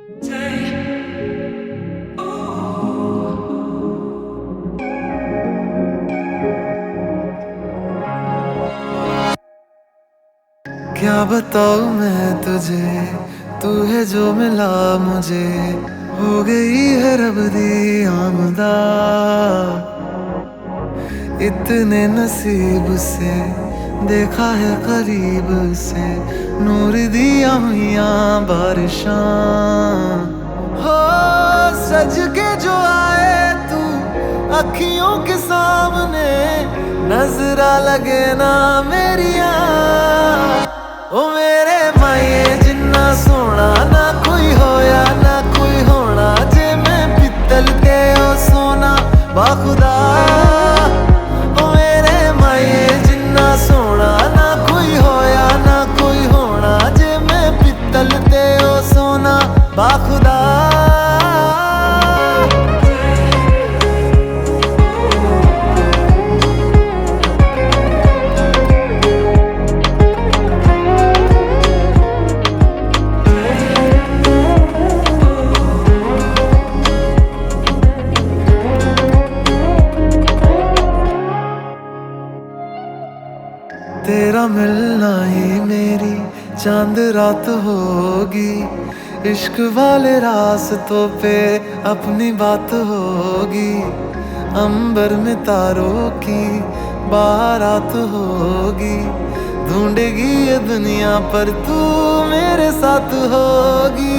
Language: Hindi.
क्या बताऊँ मैं तुझे, तू है जो मिला मुझे, हो गई है रब दी आमदा। इतने नसीब से देखा है करीब से, नूर दिया हुइया बारिशां। हो सज के जो आए तू अखियों के सामने, नजरा लगे ना मेरिया। ओ मेरे माये जिन्ना सोना ना कोई होया ना कोई होना, जे मैं पित्तल ते ओ सोना बाखुदा। ओ मेरे माये जिन्ना सोना ना कोई होया ना कोई होना, जे मैं पित्तल ते ओ सोना बाखुदा। तेरा मिलना ही मेरी चांद रात होगी, इश्क वाले रास्तों पे अपनी बात होगी। अंबर में तारों की बारात होगी, ढूंढेगी ये दुनिया पर तू मेरे साथ होगी।